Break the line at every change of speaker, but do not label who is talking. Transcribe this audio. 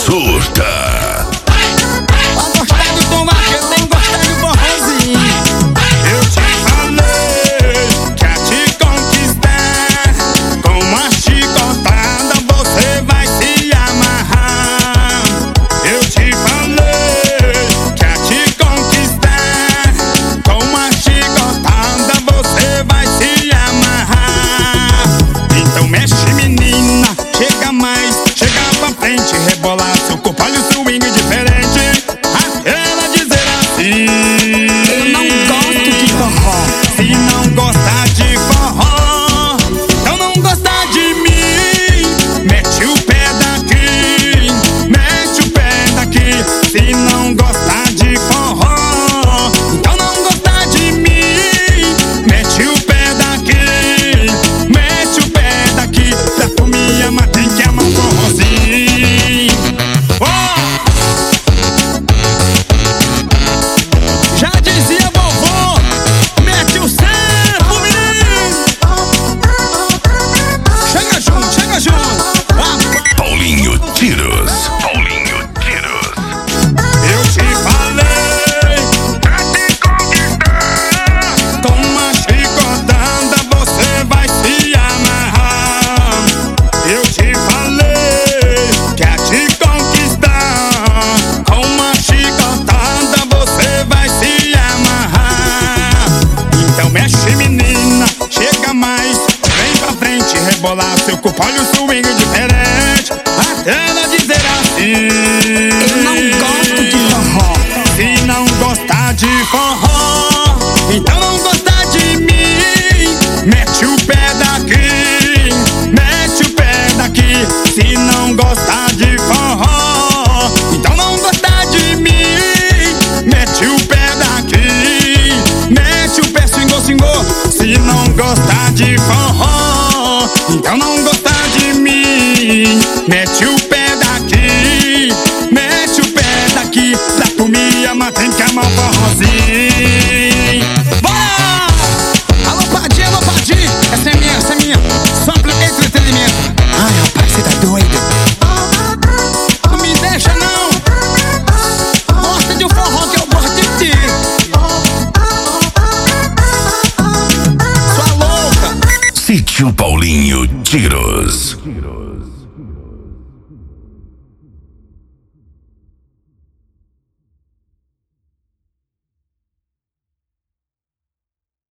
surta.
Pra gostar de tomar, que tem que gostar de forrozinho.
Eu te falei que a te conquistar, com uma chicotada você vai se amarrar. Eu te falei que a te conquistar, com uma chicotada você vai se amarrar. Então mexe, menina, chega mais, chega pra frente, rebolar seu corpo, olha o swing diferente. Ela dizer assim:
Eu não gosto de forró.
se não gostar de forró, então não gostar de mim. Mete o pé daqui, mete o pé daqui. Se não gostar de forró, então não gostar de mim. Mete o pé daqui, mete o pé daqui. Pra tu me amar tem que amar um forrozinho. Oh! Já dizia vovô, mete o cerco, menino. Chega junto.
Paulinho Tiros. Paulinho Tiros.
Eu te falei pra te conquistar, com uma chicotada você vai se amarrar. Eu te falei que a te conquistar, com uma chicotada você vai se amarrar. Então mexe, menina, chega mais, vem pra frente, rebolar seu corpo, olha o